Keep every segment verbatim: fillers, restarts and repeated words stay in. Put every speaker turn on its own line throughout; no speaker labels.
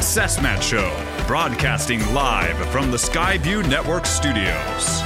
Cessmat Show, broadcasting live from the Skyview Network studios.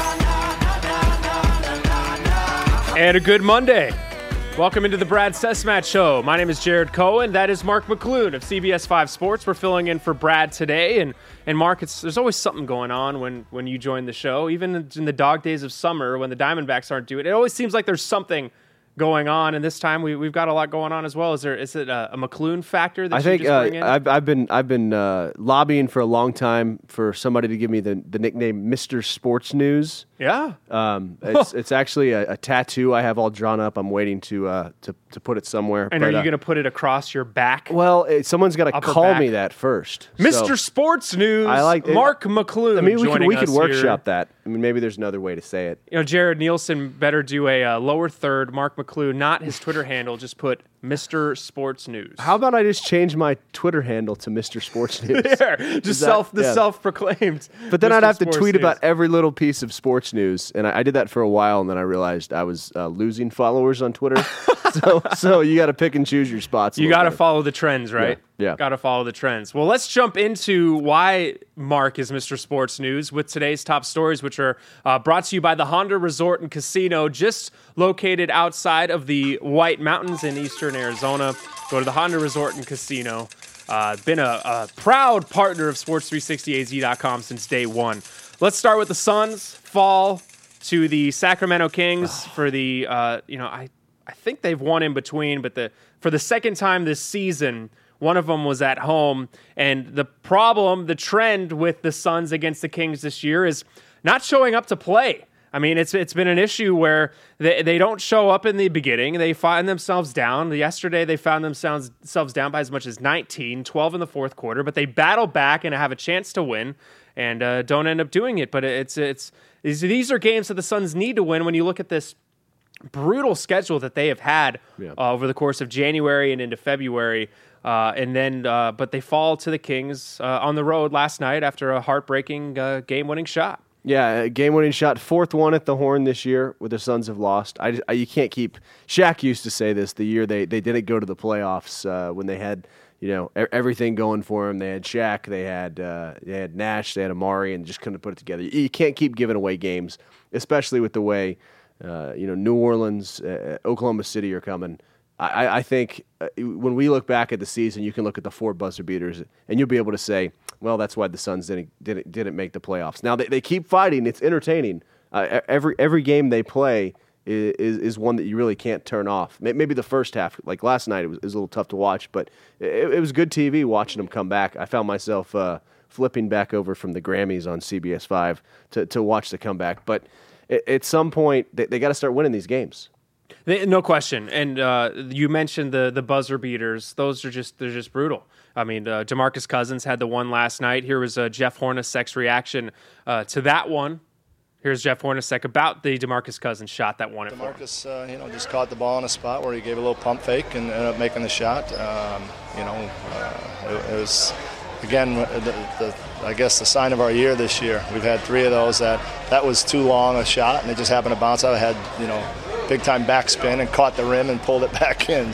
And a good Monday. Welcome into the Brad Cessmat Show. My name is Jared Cohen. That is Mark McClune of C B S five Sports. We're filling in for Brad today. And, and Mark, it's, there's always something going on when, when you join the show. Even in the dog days of summer when the Diamondbacks aren't doing it, it always seems like there's something going on, and this time we, we've got a lot going on as well. Is there is it a, a McClune factor that
I
you
think
just
uh,
bring in?
I've I've been I've been uh, lobbying for a long time for somebody to give me the, the nickname Mister Sports News.
Yeah,
um, it's it's actually a, a tattoo I have all drawn up. I'm waiting to uh, to to put it somewhere.
And
but,
are you
uh,
going to put it across your back?
Well, it, someone's got to
Upper
call
back.
me that first.
Mister
So,
Sports News.
I like it.
Mark McClune.
I mean, we could
joining
we could
us
workshop
here.
that. I mean, maybe there's another way to say it.
You know, Jared Nielsen better do a uh, lower third. Mark McClune, not his Twitter handle. Just put Mister Sports News.
How about I just change my Twitter handle to Mister Sports News?
There, just
that-
self the
yeah.
self-proclaimed.
But then
Mister
I'd have to
Sports
tweet
News.
about every little piece of sports news, and I, I did that for a while, and then I realized I was uh, losing followers on Twitter. so, so you got to pick and choose your spots. a
You
little
got to
better.
follow the trends, right?
Yeah, yeah.
Got to follow the trends. Well, let's jump into why Mark is Mister Sports News with today's top stories, which are uh, brought to you by the Honda Resort and Casino, just located outside of the White Mountains in eastern Arizona. Go to the Honda Resort and Casino. Uh, been a, a proud partner of Sports three sixty A Z dot com since day one. Let's start with the Suns. Fall to the Sacramento Kings for the, uh, you know, I, I think they've won in between, but the for the second time this season, one of them was at home. And the problem, the trend with the Suns against the Kings this year is not showing up to play. I mean, it's it's been an issue where they, they don't show up in the beginning. They find themselves down. Yesterday, they found themselves, themselves down by as much as nineteen, twelve in the fourth quarter, but they battle back and have a chance to win and uh, don't end up doing it. But it's it's these are games that the Suns need to win when you look at this brutal schedule that they have had
Yeah.
uh, over the course of January and into February. Uh, and then, uh, but they fall to the Kings uh, on the road last night after a heartbreaking uh, game-winning shot.
Yeah, game-winning shot, fourth one at the Horn this year, where the Suns have lost. I, I- you can't keep. Shaq used to say this the year they, they didn't go to the playoffs uh, when they had you know e- everything going for them. They had Shaq, they had uh, they had Nash, they had Amari, and just couldn't put it together. You can't keep giving away games, especially with the way uh, you know New Orleans, uh, Oklahoma City are coming. I, I think uh, when we look back at the season, you can look at the four buzzer beaters, and you'll be able to say, well, that's why the Suns didn't didn't, didn't make the playoffs. Now, they, they keep fighting. It's entertaining. Uh, every every game they play is, is is one that you really can't turn off. Maybe the first half, like last night, it was, it was a little tough to watch, but it, it was good T V watching them come back. I found myself uh, flipping back over from the Grammys on C B S five to, to watch the comeback. But at, at some point, they, they got to start winning these games.
They, no question, and uh, you mentioned the the buzzer beaters. Those are just they're just brutal. I mean, uh, DeMarcus Cousins had the one last night. Here was uh, Jeff Hornacek's reaction uh, to that one. Here's Jeff Hornacek about the DeMarcus Cousins shot that won it for him.
DeMarcus, uh, you know, just caught the ball in a spot where he gave a little pump fake and ended up making the shot. Um, you know, uh, it, it was again the, the I guess the sign of our year this year. We've had three of those that that was too long a shot and it just happened to bounce out. It had you know. Big time backspin and caught the rim and pulled it back in.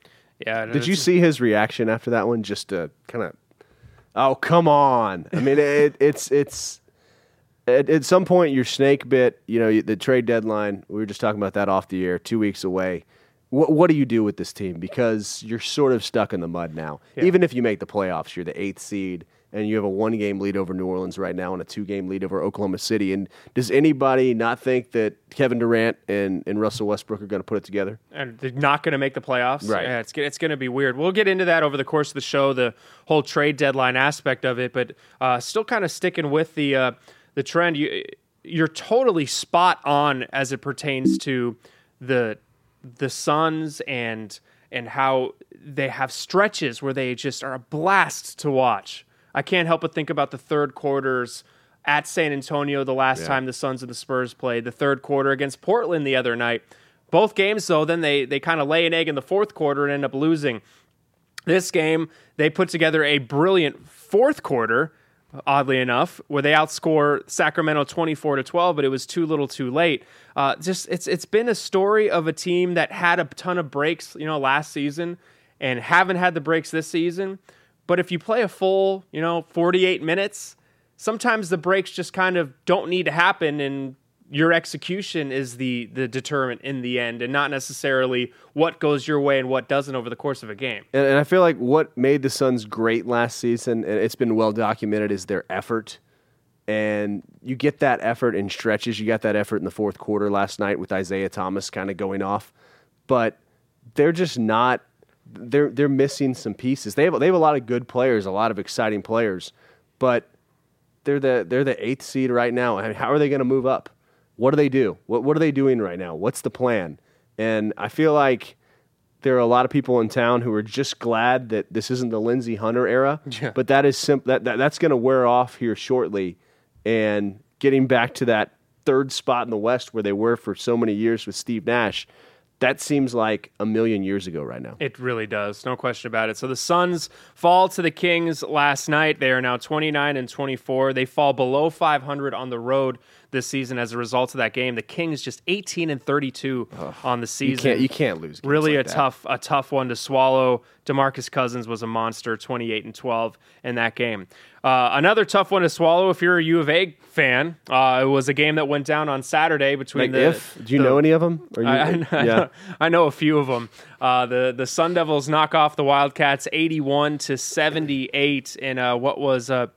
Yeah.
Did you see his reaction after that one? Just to kind of, oh come on! I mean, it, it's it's at, at some point your snake bit. You know, the trade deadline. We were just talking about that off the air. Two weeks away. What what do you do with this team? Because you're sort of stuck in the mud now.
Yeah.
Even if you make the playoffs, you're the eighth seed. And you have a one-game lead over New Orleans right now and a two-game lead over Oklahoma City. And does anybody not think that Kevin Durant and, and Russell Westbrook are going to put it together?
And they're not going to make the playoffs.
Right.
Yeah, it's it's going to be weird. We'll get into that over the course of the show, the whole trade deadline aspect of it. But uh, still, kind of sticking with the uh, the trend. You you're totally spot on as it pertains to the the Suns and and how they have stretches where they just are a blast to watch. I can't help but think about the third quarters at San Antonio the last
Yeah.
time the Suns and the Spurs played, the third quarter against Portland the other night. Both games, though, then they they kind of lay an egg in the fourth quarter and end up losing. This game, they put together a brilliant fourth quarter, oddly enough, where they outscore Sacramento twenty-four to twelve, but it was too little too late. Uh, just it's it's been a story of a team that had a ton of breaks, you know, last season and haven't had the breaks this season. But if you play a full, you know, forty-eight minutes, sometimes the breaks just kind of don't need to happen, and your execution is the the deterrent in the end, and not necessarily what goes your way and what doesn't over the course of a game.
And, and I feel like what made the Suns great last season, and it's been well documented, is their effort. And you get that effort in stretches. You got that effort in the fourth quarter last night with Isaiah Thomas kind of going off. But they're just not they're they're missing some pieces. They have they have a lot of good players, a lot of exciting players, but they're the they're the eighth seed right now. I mean, how are they going to move up? What do they do? What what are they doing right now? What's the plan? And I feel like there are a lot of people in town who are just glad that this isn't the Lindsey Hunter era.
Yeah.
But that is simp- that, that that's going to wear off here shortly. And getting back to that third spot in the West where they were for so many years with Steve Nash, that seems like a million years ago right now.
It really does. No question about it. So the Suns fall to the Kings last night. They are now twenty-nine and twenty-four. They fall below five hundred on the road this season as a result of that game. The Kings just eighteen and thirty-two Ugh, on the season.
You can't, you can't lose games
Really
like
a
that.
tough a tough one to swallow. DeMarcus Cousins was a monster, twenty-eight and twelve in that game. Uh, another tough one to swallow if you're a U of A fan. Uh, it was a game that went down on Saturday between
Like
the.
if do you
the,
know any of them? Or you,
I, I,
yeah.
I, know, I know a few of them. Uh, the the Sun Devils knock off the Wildcats eighty-one to seventy-eight in uh, what was uh,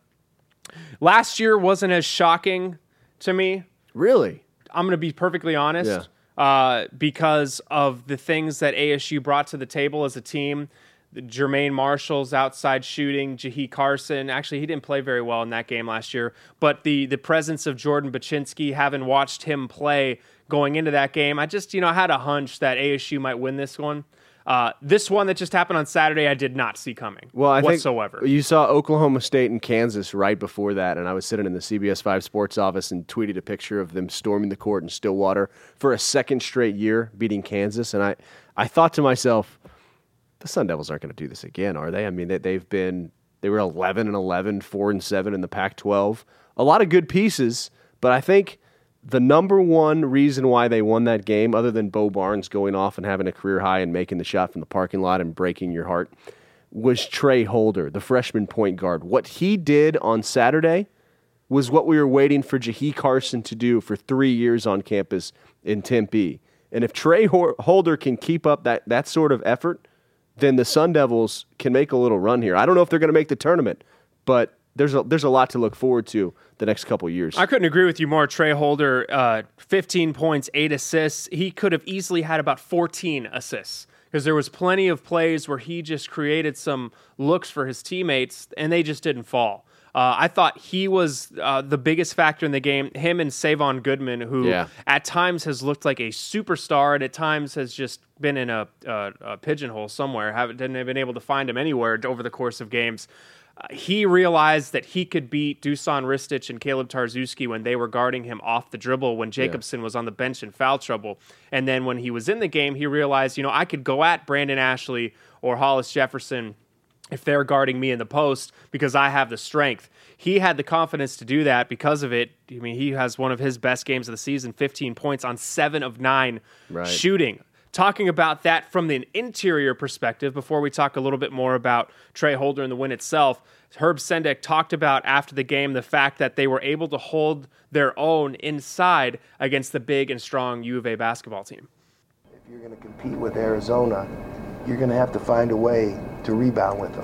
last year wasn't as shocking to me.
Really?
I'm going to be perfectly honest.
Yeah.
Uh, because of the things that A S U brought to the table as a team. The Jermaine Marshall's outside shooting, Jahi Carson. Actually, he didn't play very well in that game last year. But the the presence of Jordan Baczynski, having watched him play going into that game, I just, you know, had a hunch that A S U might win this one. Uh, this one that just happened on Saturday, I did not see coming
well, I
whatsoever.
Think you saw Oklahoma State and Kansas right before that, and I was sitting in the C B S five Sports office and tweeted a picture of them storming the court in Stillwater for a second straight year, beating Kansas. And I, I thought to myself, the Sun Devils aren't going to do this again, are they? I mean, they, they've been they were eleven and eleven, four and seven in the Pac twelve. A lot of good pieces, but I think the number one reason why they won that game, other than Bo Barnes going off and having a career high and making the shot from the parking lot and breaking your heart, was Trey Holder, the freshman point guard. What he did on Saturday was what we were waiting for Jahi Carson to do for three years on campus in Tempe. And if Trey Holder can keep up that, that sort of effort, then the Sun Devils can make a little run here. I don't know if they're going to make the tournament, but there's a, there's a lot to look forward to the next couple of years.
I couldn't agree with you more. Trey Holder, uh, fifteen points, eight assists. He could have easily had about fourteen assists because there was plenty of plays where he just created some looks for his teammates, and they just didn't fall. Uh, I thought he was uh, the biggest factor in the game. Him and Savon Goodman, who
yeah.
at times has looked like a superstar and at times has just been in a, a, a pigeonhole somewhere. Haven't didn't been able to find him anywhere over the course of games. Uh, he realized that he could beat Dusan Ristic and Caleb Tarczewski when they were guarding him off the dribble when Jacobson yeah. was on the bench in foul trouble. And then when he was in the game, he realized, you know, I could go at Brandon Ashley or Hollis Jefferson if they're guarding me in the post because I have the strength. He had the confidence to do that because of it. I mean, he has one of his best games of the season, fifteen points on seven of nine
right.
shooting. Talking about that from the interior perspective, before we talk a little bit more about Trey Holder and the win itself, Herb Sendek talked about after the game the fact that they were able to hold their own inside against the big and strong U of A basketball team.
If you're going to compete with Arizona, you're going to have to find a way to rebound with them.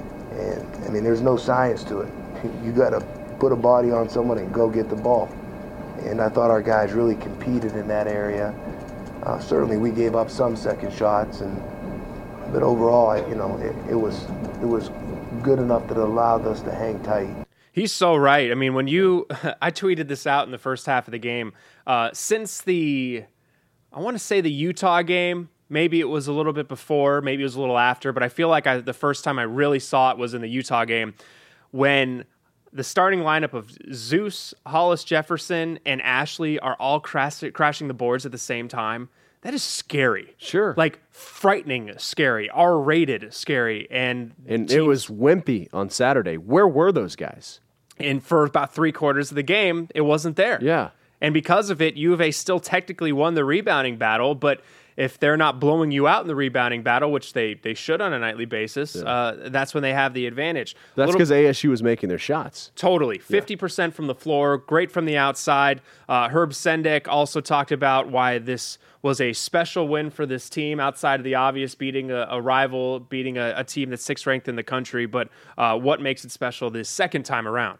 And, I mean, there's no science to it. You got to put a body on someone and go get the ball. And I thought our guys really competed in that area. Uh, certainly, we gave up some second shots, and but overall, you know, it, it was it was good enough that it allowed us to hang tight.
He's so right. I mean, when you, I tweeted this out in the first half of the game. Uh, since the, I want to say the Utah game, maybe it was a little bit before, maybe it was a little after, but I feel like I, the first time I really saw it was in the Utah game when the starting lineup of Zeus, Hollis Jefferson, and Ashley are all crash- crashing the boards at the same time. That is scary.
Sure.
Like frightening scary, R-rated scary. And
and
teams-
it was wimpy on Saturday. Where were those guys?
And for about three quarters of the game, it wasn't there.
Yeah.
And because of it, U of A still technically won the rebounding battle, but if they're not blowing you out in the rebounding battle, which they, they should on a nightly basis, yeah. uh, that's when they have the advantage.
That's because A S U was making their shots.
Totally. fifty percent yeah. from the floor, great from the outside. Uh, Herb Sendek also talked about why this was a special win for this team outside of the obvious beating a, a rival, beating a, a team that's sixth ranked in the country, but uh, what makes it special this second time around?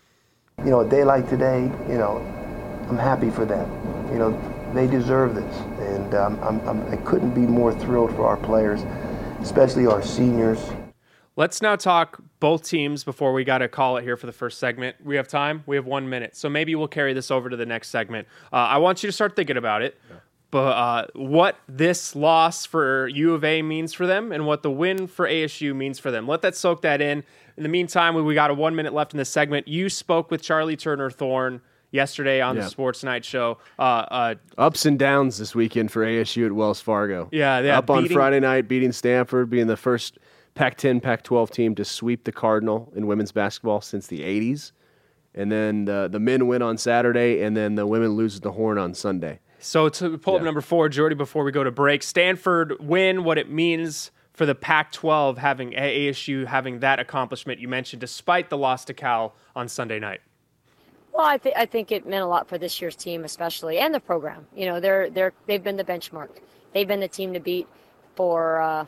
You know, a day like today, you know, I'm happy for them. You know, they deserve this, and um, I'm, I'm, I couldn't be more thrilled for our players, especially our seniors.
Let's now talk both teams before we got to call it here for the first segment. We have time. We have one minute, so maybe we'll carry this over to the next segment. Uh, I want you to start thinking about it, yeah. but uh, what this loss for U of A means for them and what the win for A S U means for them. Let that soak that in. In the meantime, we got a one minute left in this segment. You spoke with Charlie Turner Thorne yesterday on yeah. the Sports Night Show. Uh, uh,
Ups and downs this weekend for A S U at Wells Fargo.
Yeah, yeah.
Up beating, on Friday night, beating Stanford, being the first Pac ten, Pac twelve team to sweep the Cardinal in women's basketball since the eighties. And then the, the men win on Saturday, and then the women lose the Horn on Sunday.
So to pull yeah. up number four, Jordy, before we go to break, Stanford win, what it means for the Pac twelve having A S U having that accomplishment you mentioned, despite the loss to Cal on Sunday night.
Well, I, th- I think it meant a lot for this year's team, especially, and the program. You know, they're they're they've been the benchmark. They've been the team to beat for uh,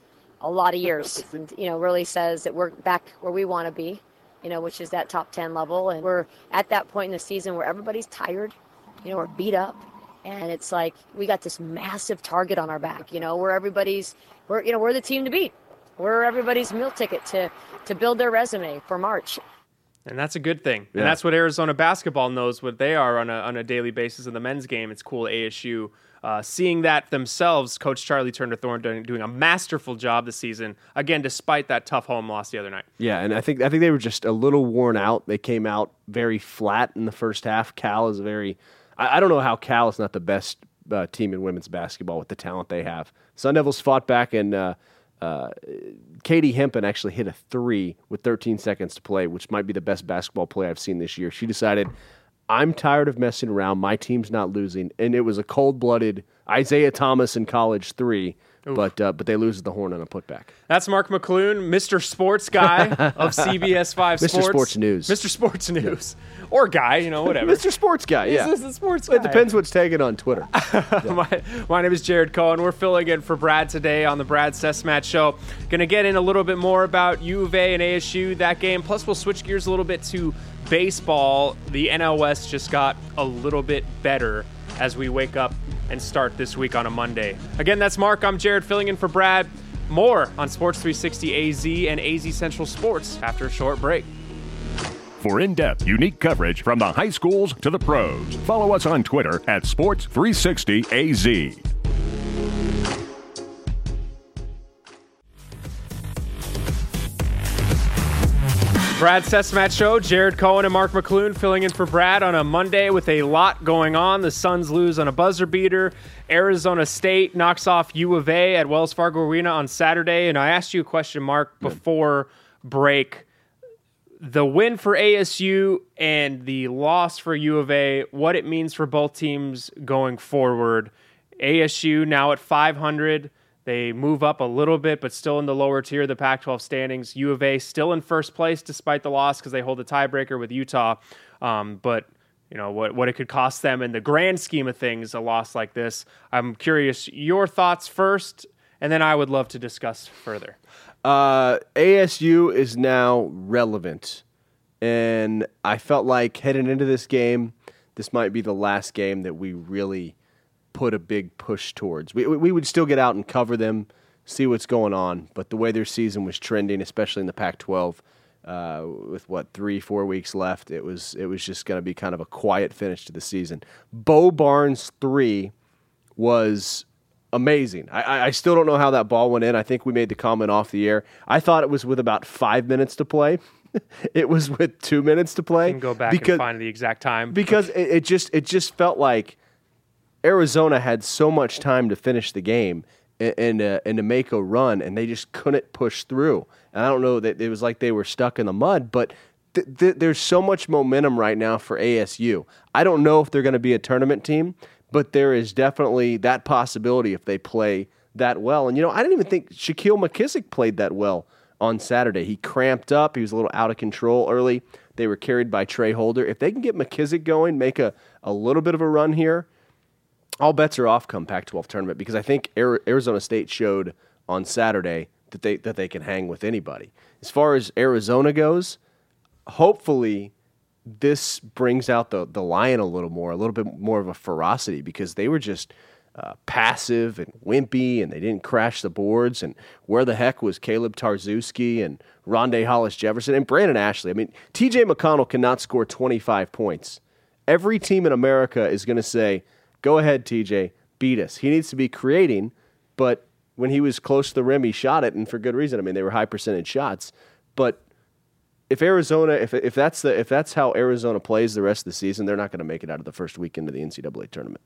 a lot of years. And, you know, really says that we're back where we want to be. You know, which is that top ten level, and we're at that point in the season where everybody's tired. You know, we're beat up, and it's like we got this massive target on our back. You know, where everybody's we're you know we're the team to beat. We're everybody's meal ticket to to build their resume for March.
And that's a good thing.
Yeah.
And that's what Arizona basketball knows what they are on a on a daily basis in the men's game. It's cool A S U uh, seeing that themselves. Coach Charlie Turner Thorne doing, doing a masterful job this season, again, despite that tough home loss the other night.
Yeah, and I think I think they were just a little worn out. They came out very flat in the first half. Cal is very I, I don't know how Cal is not the best uh, team in women's basketball with the talent they have. Sun Devils fought back, and uh, Uh, Katie Hempen actually hit a three with thirteen seconds to play, which might be the best basketball play I've seen this year. She decided, I'm tired of messing around. My team's not losing. And it was a cold-blooded Isaiah Thomas in college three, but uh, but they lose the Horn on a putback.
That's Mark McClune, Mister Sports Guy of C B S five Sports.
Mister Sports News.
Mister Sports News. Yeah. Or Guy, you know, whatever.
Mister Sports Guy, yeah.
He's the sports guy.
It depends what's taken on Twitter.
Yeah. my, my name is Jared Cohen. We're filling in for Brad today on the Brad Sesmat Show. Going to get in a little bit more about U of A and A S U, that game. Plus, we'll switch gears a little bit to baseball. The N L West just got a little bit better as we wake up and start this week on a Monday. Again, that's Mark. I'm Jared, filling in for Brad. More on Sports three sixty A Z and A Z Central Sports after a short break.
For in-depth, unique coverage from the high schools to the pros, follow us on Twitter at Sports three sixty A Z.
Brad Sesmat Show, Jared Cohen and Mark McClune filling in for Brad on a Monday with a lot going on. The Suns lose on a buzzer beater. Arizona State knocks off U of A at Wells Fargo Arena on Saturday. And I asked you a question, Mark, before break. The win for A S U and the loss for U of A, what it means for both teams going forward. A S U now at five hundred. They move up a little bit, but still in the lower tier of the Pac twelve standings. U of A still in first place despite the loss because they hold a tiebreaker with Utah. Um, but you know what what it could cost them in the grand scheme of things, a loss like this. I'm curious your thoughts first, and then I would love to discuss further.
Uh, A S U is now relevant, and I felt like heading into this game, this might be the last game that we really put a big push towards. We we would still get out and cover them, see what's going on, but the way their season was trending, especially in the Pac twelve, uh, with what three four weeks left, it was it was just going to be kind of a quiet finish to the season. Bo Barnes three was amazing. I, I still don't know how that ball went in. I think we made the comment off the air. I thought it was with about five minutes to play. It was with two minutes to play.
You can go back
because,
and find the exact time.
Because it, it just it just felt like Arizona had so much time to finish the game and, and, uh, and to make a run, and they just couldn't push through. And I don't know that it was like they were stuck in the mud, but th- th- there's so much momentum right now for A S U. I don't know if they're going to be a tournament team, but there is definitely that possibility if they play that well. And, you know, I didn't even think Shaquille McKissick played that well on Saturday. He cramped up. He was a little out of control early. They were carried by Trey Holder. If they can get McKissick going, make a, a little bit of a run here, all bets are off come Pac twelve tournament, because I think Arizona State showed on Saturday that they that they can hang with anybody. As far as Arizona goes, hopefully this brings out the, the lion a little more, a little bit more of a ferocity, because they were just uh, passive and wimpy, and they didn't crash the boards. And where the heck was Caleb Tarzewski and Rondé Hollis-Jefferson and Brandon Ashley? I mean, T J McConnell cannot score twenty-five points. Every team in America is going to say, go ahead, T J, beat us. He needs to be creating, but when he was close to the rim, he shot it, and for good reason. I mean, they were high percentage shots. But if Arizona, if if that's the if that's how Arizona plays the rest of the season, they're not going to make it out of the first weekend of the N C double A tournament.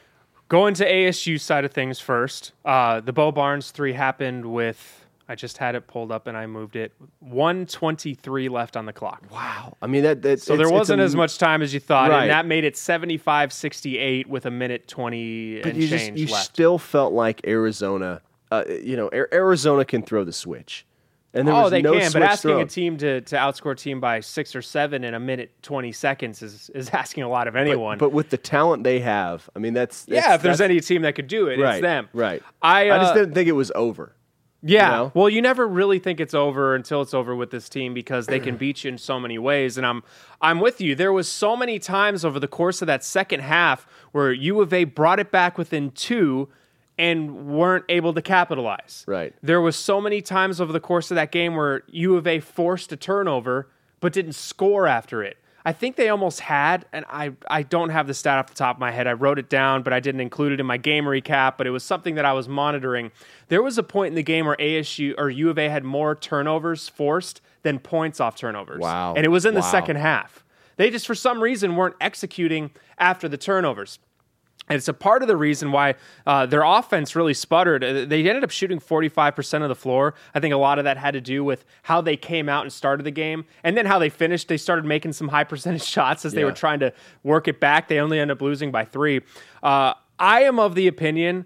Going to A S U side of things first, uh, the Bo Barnes three happened with, I just had it pulled up and I moved it, one twenty-three left on the clock.
Wow. I mean, that, that
So there wasn't as much time as you thought,
right.
and that made it seventy-five sixty-eight with a minute twenty
but
and
you
change
just, you
left.
still felt like Arizona, uh, you know, Arizona can throw the switch. And there
oh,
was
they
no
can, but
switch
asking
thrown.
a team to, to outscore a team by six or seven in a minute twenty seconds is, is asking a lot of anyone.
But, but with the talent they have, I mean, that's, that's
yeah, if there's
that's,
any team that could do it,
right,
it's them.
Right.
I, uh,
I just didn't think it was over.
Yeah.
You know?
Well, you never really think it's over until it's over with this team, because they can beat you in so many ways. And I'm I'm with you. There was so many times over the course of that second half where U of A brought it back within two and weren't able to capitalize.
Right.
There was so many times over the course of that game where U of A forced a turnover but didn't score after it. I think they almost had, and I, I don't have the stat off the top of my head. I wrote it down, but I didn't include it in my game recap, but it was something that I was monitoring. There was a point in the game where A S U or U of A had more turnovers forced than points off turnovers.
Wow.
And it was in the
Wow.
second half. They just, for some reason, weren't executing after the turnovers. And it's a part of the reason why uh, their offense really sputtered. They ended up shooting forty-five percent of the floor. I think a lot of that had to do with how they came out and started the game. And then how they finished, they started making some high percentage shots as they
Yeah.
were trying to work it back. They only ended up losing by three. Uh, I am of the opinion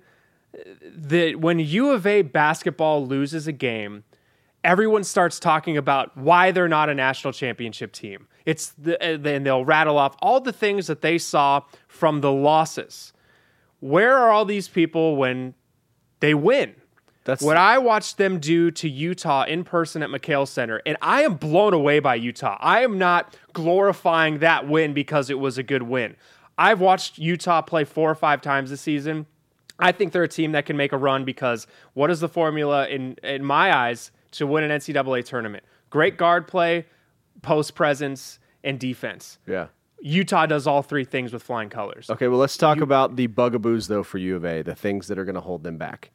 that when U of A basketball loses a game, everyone starts talking about why they're not a national championship team. It's the, and they'll rattle off all the things that they saw from the losses. Where are all these people when they win?
That's
what I watched them do to Utah in person at McHale Center, and I am blown away by Utah. I am not glorifying that win because it was a good win. I've watched Utah play four or five times this season. I think they're a team that can make a run, because what is the formula in, in my eyes to win an N C double A tournament? Great guard play, post presence, and defense.
Yeah.
Utah does all three things with flying colors.
Okay, well, let's talk you, about the bugaboos, though, for U of A, the things that are going to hold them back.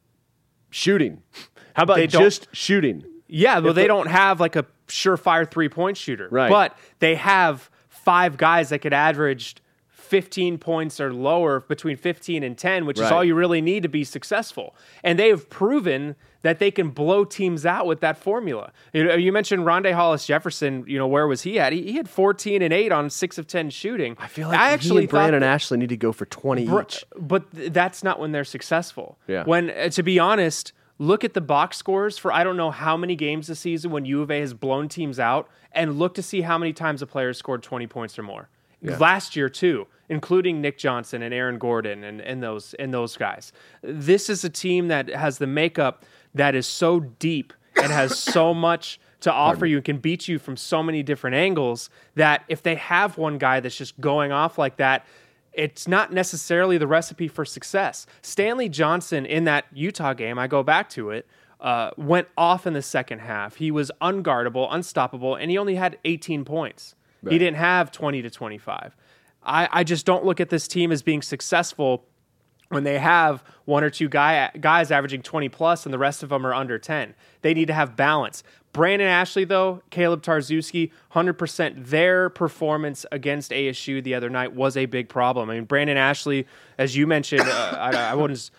Shooting. How about just shooting?
Yeah, well,
if
they
the,
don't have like a surefire three-point shooter.
Right.
But they have five guys that could average fifteen points or lower, between fifteen and ten, which
right.
is all you really need to be successful. And they have proven that they can blow teams out with that formula. You know, you mentioned Rondé Hollis-Jefferson. You know, where was he at? He, he had fourteen and eight on six of ten shooting.
I feel like
I
he
actually
and Brandon
that,
Ashley need to go for twenty
br-
each.
But th- that's not when they're successful.
Yeah.
When, uh, to be honest, look at the box scores for I don't know how many games this season when U of A has blown teams out, and look to see how many times a player scored twenty points or more. Yeah. Last year, too, including Nick Johnson and Aaron Gordon and, and those and those guys. This is a team that has the makeup that is so deep and has so much to offer you and can beat you from so many different angles that if they have one guy that's just going off like that, it's not necessarily the recipe for success. Stanley Johnson in that Utah game, I go back to it, uh, went off in the second half. He was unguardable, unstoppable, and he only had eighteen points. Right. He didn't have twenty to twenty-five. I, I just don't look at this team as being successful when they have one or two guy, guys averaging twenty plus and the rest of them are under ten. They need to have balance. Brandon Ashley, though, Caleb Tarzewski, one hundred percent their performance against A S U the other night was a big problem. I mean, Brandon Ashley, as you mentioned, uh, I, I wouldn't... Uh,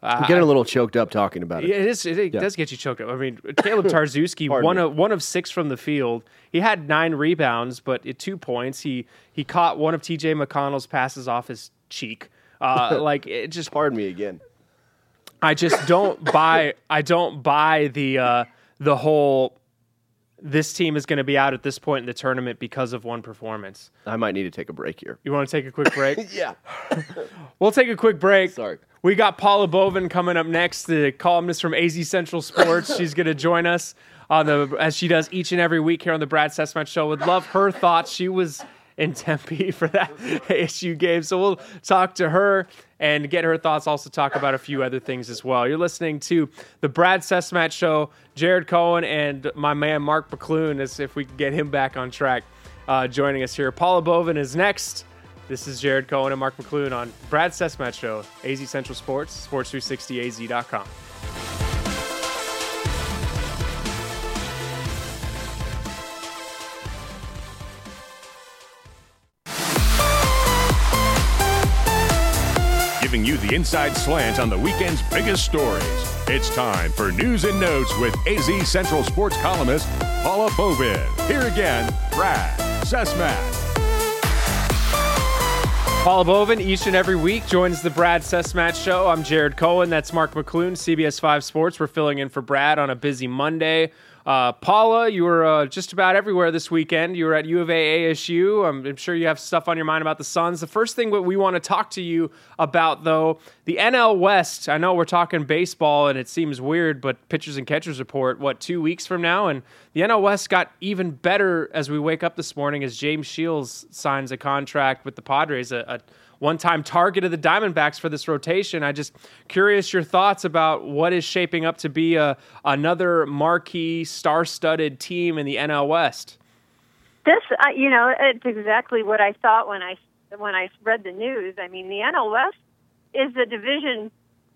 I'm getting a little choked up talking about it.
It is. It, it
Yeah.
does get you choked up. I mean, Caleb Tarzewski,
Pardon
one
me.
of one of six from the field. He had nine rebounds, but at two points, he he caught one of T J McConnell's passes off his cheek. Uh, like it just.
Pardon me again.
I just don't buy. I don't buy the uh, the whole. This team is going to be out at this point in the tournament because of one performance.
I might need to take a break here.
You want to take a quick break?
Yeah.
We'll take a quick break.
Sorry.
We got Paula Bovin coming up next, the columnist from A Z Central Sports. She's going to join us on the as she does each and every week here on the Brad Sessmatch Show. Would love her thoughts. She was in Tempe for that A S U game, so we'll talk to her and get her thoughts. Also talk about a few other things as well. You're listening to the Brad Sessmatch Show. Jared Cohen and my man Mark McClune, as if we can get him back on track, uh, joining us here. Paula Bovin is next. This is Jared Cohen and Mark McClune on Brad Sessmatch Show, A Z Central Sports, sports three sixty A Z dot com.
Giving you the inside slant on the weekend's biggest stories. It's time for News and Notes with A Z Central Sports columnist Paula Bovin. Here again, Brad Sessmatch.
Paula Bovin, each and every week, joins the Brad Sessmatch Show. I'm Jared Cohen. That's Mark McClune, C B S five Sports. We're filling in for Brad on a busy Monday. Uh, Paula, you were uh, just about everywhere this weekend. You were at U of A A S U. I'm, I'm sure you have stuff on your mind about the Suns. The first thing that we want to talk to you about, though, the N L West. I know we're talking baseball, and it seems weird, but pitchers and catchers report, what, two weeks from now? And the N L West got even better as we wake up this morning as James Shields signs a contract with the Padres, a, a one-time target of the Diamondbacks for this rotation. I just curious your thoughts about what is shaping up to be a another marquee, star-studded team in the N L West.
This, uh, you know, it's exactly what I thought when I when I read the news. I mean, the N L West is the division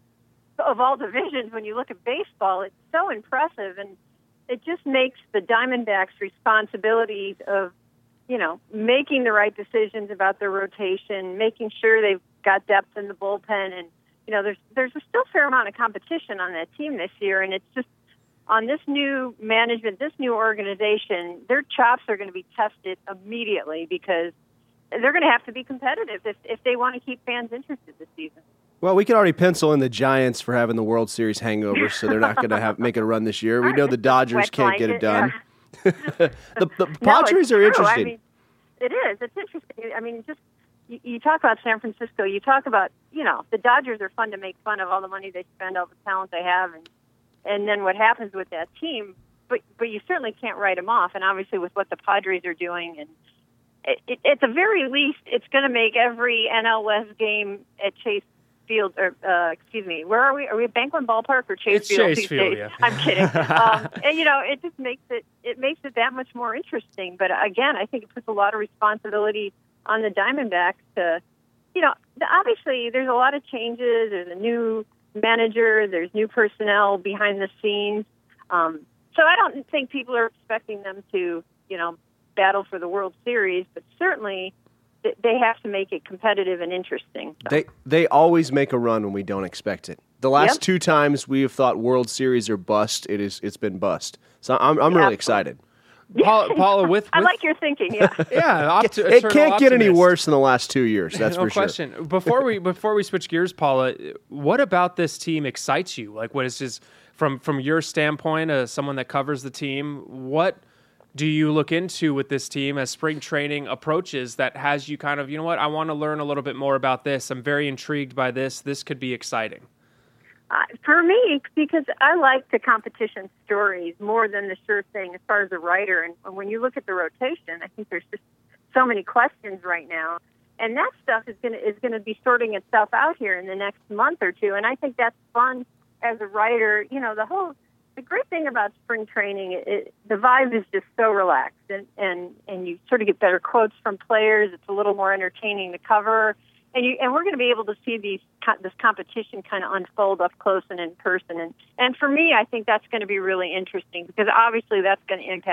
of all divisions. When you look at baseball, it's so impressive, and it just makes the Diamondbacks' responsibility of, you know, making the right decisions about their rotation, making sure they've got depth in the bullpen. And, you know, there's there's a still fair amount of competition on that team this year. And it's just on this new management, this new organization, their chops are going to be tested immediately because they're going to have to be competitive if, if they want to keep fans interested this season.
Well, we can already pencil in the Giants for having the World Series hangover, so they're not going to have make a run this year. We know the Dodgers
Wet
can't get
blanket,
it done.
yeah.
the the
No,
Padres
it's
are
true.
interesting.
I mean, it is. It's interesting. I mean, just you, you talk about San Francisco. You talk about, you know, the Dodgers are fun to make fun of, all the money they spend, all the talent they have, and and then what happens with that team. But but you certainly can't write them off. And obviously with what the Padres are doing, and it, it, at the very least, it's going to make every N L West game at Chase Field, or uh, excuse me, where are we? Are we at Banquet Ballpark or Chase
It's
Field?
Chase
these
Field,
days?
yeah.
I'm kidding. um, and you know, it just makes it it makes it that much more interesting. But again, I think it puts a lot of responsibility on the Diamondbacks to, you know, obviously there's a lot of changes. There's a new manager. There's new personnel behind the scenes. Um, so I don't think people are expecting them to, you know, battle for the World Series, but certainly they have to make it competitive and interesting. So.
They they always make a run when we don't expect it. The last
Yep.
two times we have thought World Series or bust, it is it's been bust. So I'm I'm
Yeah.
really excited.
Paula, Paula with, with
I like your thinking, yeah.
yeah, opti-
It
eternal
can't get any
optimist.
worse than the last two years. That's
no
for sure.
question. Before we before we switch gears, Paula, what about this team excites you? Like, what is just from from your standpoint, as someone that covers the team, what do you look into with this team as spring training approaches that has you kind of, you know what, I want to learn a little bit more about this. I'm very intrigued by this. This could be exciting.
Uh, for me, because I like the competition stories more than the sure thing as far as a writer. And when you look at the rotation, I think there's just so many questions right now. And that stuff is going to is going to be sorting itself out here in the next month or two. And I think that's fun as a writer. You know, the whole the great thing about spring training, it, the vibe is just so relaxed, and, and, and you sort of get better quotes from players. It's a little more entertaining to cover. And you, and we're going to be able to see these this competition kind of unfold up close and in person. And, and for me, I think that's going to be really interesting because obviously that's going to impact the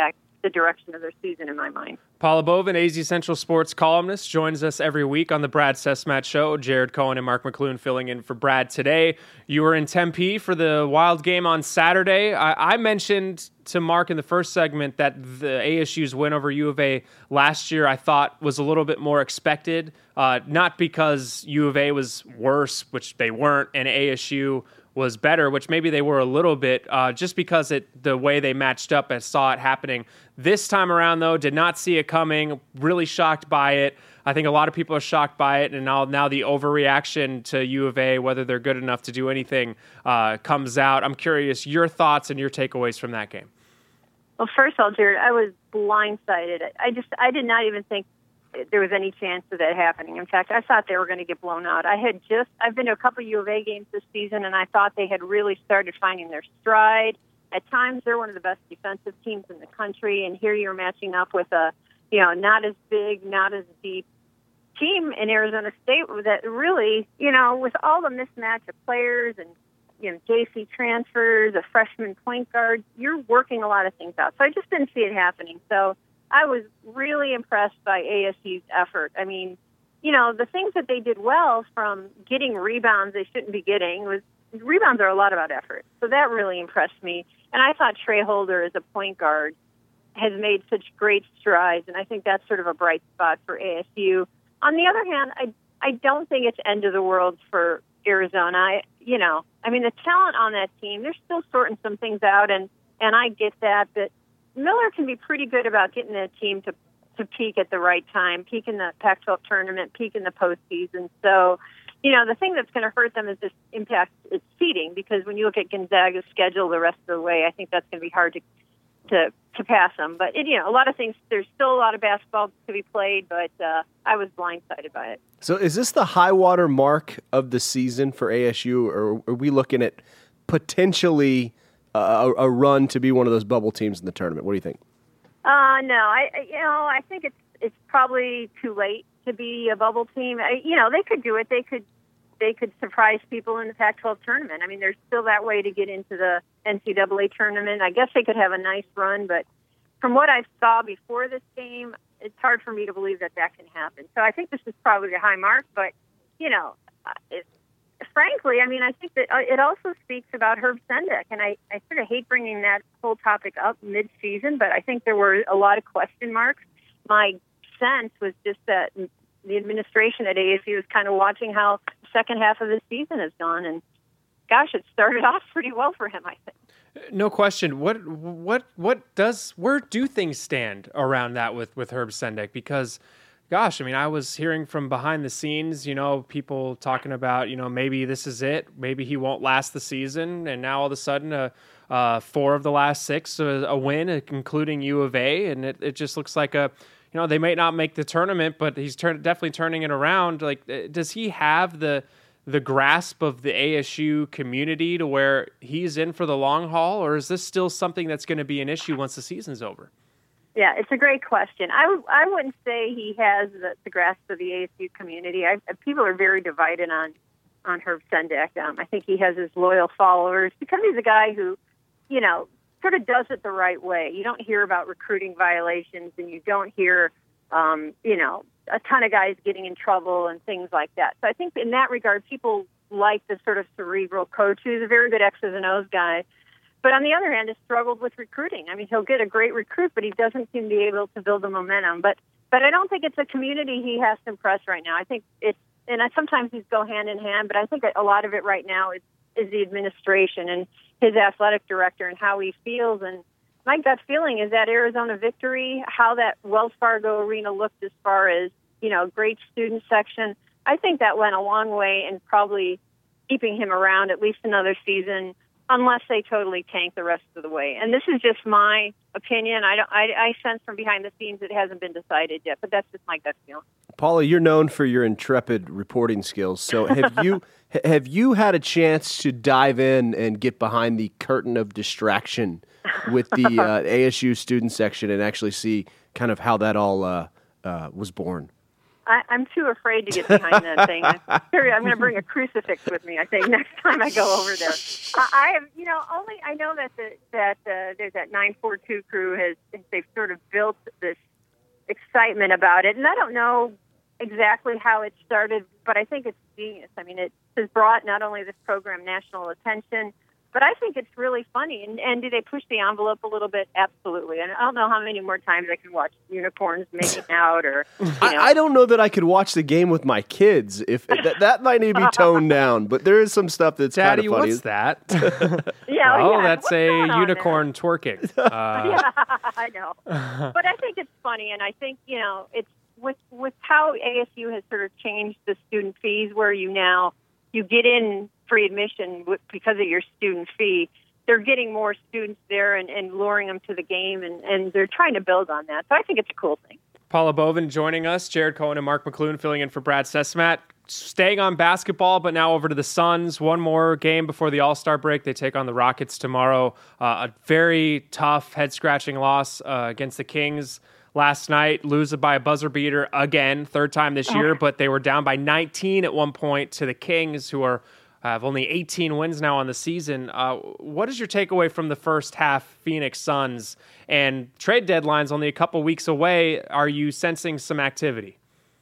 the direction of their season in my mind.
Paula Bovin, A Z Central Sports columnist, joins us every week on the Brad Sesmat Show. Jared Cohen and Mark McClune filling in for Brad today. You were in Tempe for the Wild game on Saturday. I, I mentioned to Mark in the first segment that the A S U's win over U of A last year I thought was a little bit more expected, uh, not because U of A was worse, which they weren't, and A S U was better, which maybe they were a little bit, uh, just because it the way they matched up and saw it happening. This time around, though, did not see it coming, really shocked by it. I think a lot of people are shocked by it, and now, now the overreaction to U of A, whether they're good enough to do anything, uh, comes out. I'm curious your thoughts and your takeaways from that game.
Well, first of all, Jared, I was blindsided. I just, I did not even think there was any chance of that happening. In fact, I thought they were going to get blown out. I had just, I've been to a couple of U of A games this season, and I thought they had really started finding their stride. At times, they're one of the best defensive teams in the country, and here you're matching up with a, you know, not as big, not as deep team in Arizona State that really, you know, with all the mismatch of players and, you know, J C transfers, a freshman point guard, you're working a lot of things out. So I just didn't see it happening. So I was really impressed by A S U's effort. I mean, you know, the things that they did well, from getting rebounds they shouldn't be getting, was rebounds are a lot about effort. So that really impressed me. And I thought Trey Holder as a point guard has made such great strides, and I think that's sort of a bright spot for A S U. On the other hand, I I don't think it's end of the world for Arizona. I, you know, I mean, the talent on that team, they're still sorting some things out, and, and I get that, but Miller can be pretty good about getting a team to, to peak at the right time, peak in the Pac twelve tournament, peak in the postseason. So, you know, the thing that's going to hurt them is this impact its seeding, because when you look at Gonzaga's schedule the rest of the way, I think that's going to be hard to to, to pass them. But, it, you know, a lot of things, there's still a lot of basketball to be played, but uh, I was blindsided by it.
So is this the high water mark of the season for A S U, or are we looking at potentially a, a run to be one of those bubble teams in the tournament? What do you think?
Uh, no, I you know I think it's it's probably too late to be a bubble team. I, you know, they could do it. They could they could surprise people in the Pac twelve tournament. I mean, there's still that way to get into the N C double A tournament. I guess they could have a nice run, but from what I saw before this game, it's hard for me to believe that that can happen. So I think this is probably a high mark, but, you know, it, frankly, I mean, I think that it also speaks about Herb Sendek, and I, I sort of hate bringing that whole topic up mid-season, but I think there were a lot of question marks. My sense was just that the administration at A S U was kind of watching how the second half of the season has gone, and gosh, it started off pretty well for him, I think.
No question. What what what does where do things stand around that with, with Herb Sendek? Because, gosh, I mean, I was hearing from behind the scenes, you know, people talking about, you know, maybe this is it. Maybe he won't last the season. And now all of a sudden, uh, uh, four of the last six, uh, a win, including U of A. And it, it just looks like a, you know, they may not make the tournament, but he's turn, definitely turning it around. Like, does he have the the grasp of the A S U community to where he's in for the long haul, or is this still something that's going to be an issue once the season's over?
Yeah, it's a great question. I, w- I wouldn't say he has the, the grasp of the A S U community. I, people are very divided on, on Herb Sendek. Um, I think he has his loyal followers because he's a guy who, you know, sort of does it the right way. You don't hear about recruiting violations, and you don't hear, um, you know, a ton of guys getting in trouble and things like that. So I think in that regard, people like the sort of cerebral coach who's a very good X's and O's guy. But on the other hand, has struggled with recruiting. I mean, he'll get a great recruit, but he doesn't seem to be able to build the momentum. But but I don't think it's a community he has to impress right now. I think it's, and I, sometimes these go hand in hand, but I think a lot of it right now is, is the administration and his athletic director and how he feels. And my gut feeling is that Arizona victory, how that Wells Fargo Arena looked as far as, you know, great student section, I think that went a long way in probably keeping him around at least another season, unless they totally tank the rest of the way. And this is just my opinion. I, don't, I, I sense from behind the scenes it hasn't been decided yet, but that's just my gut feeling.
Paula, you're known for your intrepid reporting skills. So have you have you had a chance to dive in and get behind the curtain of distraction with the uh, A S U student section and actually see kind of how that all uh, uh, was born?
I, I'm too afraid to get behind that thing. I'm, I'm going to bring a crucifix with me, I think, next time I go over there. I, I have, you know, only I know that the, that uh, there's that nine four two crew has they've sort of built this excitement about it, and I don't know exactly how it started, but I think it's genius. I mean, it has brought not only this program national attention, but I think it's really funny. And, and do they push the envelope a little bit? Absolutely. And I don't know how many more times I can watch unicorns making out, or you know.
I, I don't know that I could watch the game with my kids. If that, that might need to be toned down, but there is some stuff that's kind of
Daddy,
funny.
what's that?
yeah,
oh,
yeah.
that's
What's
a
going on
unicorn twerking. Uh,
yeah, I know. But I think it's funny, and I think, you know, it's with with how A S U has sort of changed the student fees, where you now you get in free admission because of your student fee. They're getting more students there and, and luring them to the game, and, and they're trying to build on that. So I think it's a cool thing.
Paula Bovin joining us, Jared Cohen and Mark McClune filling in for Brad Sesmat. Staying on basketball, but now over to the Suns. One more game before the All-Star break. They take on the Rockets tomorrow. Uh, a very tough, head-scratching loss uh, against the Kings last night. Lose by a buzzer beater again, third time this year, but they were down by nineteen at one point to the Kings, who are have only eighteen wins now on the season. Uh, what is your takeaway from the first half Phoenix Suns? And trade deadline's only a couple weeks away. Are you sensing some activity?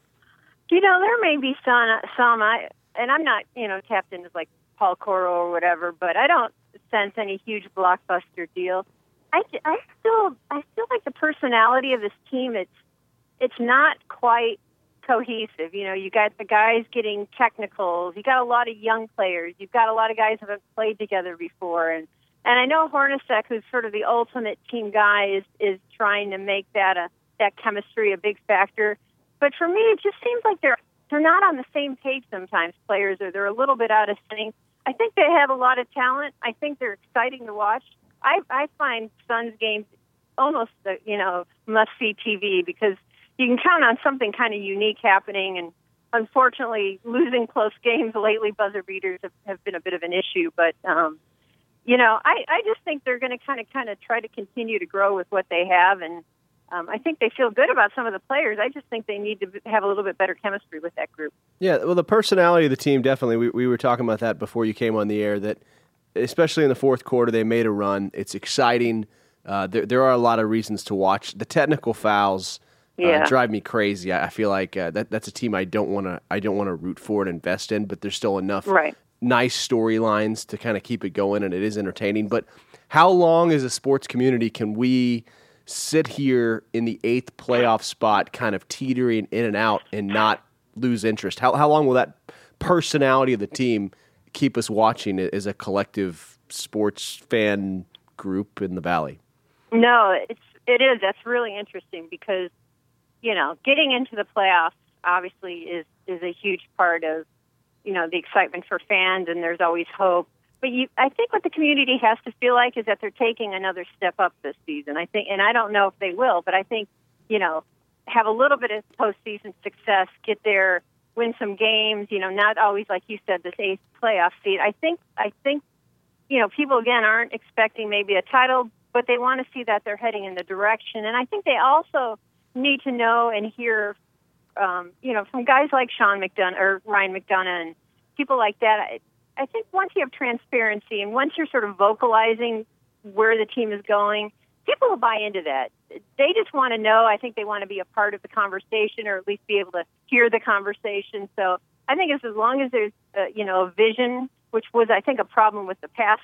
You know, there may be some, some I, and I'm not, you know, tapped into like Paul Coro or whatever, but I don't sense any huge blockbuster deal. I, I still, I feel like the personality of this team, it's, it's not quite cohesive. You know, you got the guys getting technicals. You got a lot of young players. You've got a lot of guys who have played together before. And, and I know Hornacek, who's sort of the ultimate team guy, is, is trying to make that a, that chemistry a big factor. But for me, it just seems like they're, they're not on the same page sometimes, players, or they're a little bit out of sync. I think they have a lot of talent. I think they're exciting to watch. I, I find Suns games almost, uh, you know, must-see T V, because you can count on something kind of unique happening. And unfortunately, losing close games lately, buzzer beaters have, have been a bit of an issue. But, um, you know, I, I just think they're going to kind of kind of try to continue to grow with what they have. And um, I think they feel good about some of the players. I just think they need to have a little bit better chemistry with that group.
Yeah, well, the personality of the team, definitely. We, we were talking about that before you came on the air, that especially in the fourth quarter, they made a run. It's exciting. Uh, there, there are a lot of reasons to watch. The technical fouls
yeah.
uh, drive me crazy. I, I feel like uh, that that's a team I don't want to I don't want to root for and invest in, but there's still enough
right.
nice storylines to kind of keep it going, and it is entertaining. But how long as a sports community can we sit here in the eighth playoff spot, kind of teetering in and out, and not lose interest? How how long will that personality of the team keep us watching it as a collective sports fan group in the Valley?
No, it's it is. That's really interesting, because, you know, getting into the playoffs obviously is is a huge part of, you know, the excitement for fans, and there's always hope. But you, I think what the community has to feel like is that they're taking another step up this season. I think, and I don't know if they will, but I think, you know, have a little bit of postseason success, get there, win some games. You know, not always, like you said, this eighth playoff seed. I think, I think, you know, people again aren't expecting maybe a title, but they want to see that they're heading in the direction. And I think they also need to know and hear, um, you know, from guys like Sean McDonough or Ryan McDonough and people like that. I, I think once you have transparency and once you're sort of vocalizing where the team is going, people will buy into that. They just want to know. I think they want to be a part of the conversation, or at least be able to hear the conversation. So I think it's as long as there's, uh, you know, a vision, which was, I think, a problem with the past,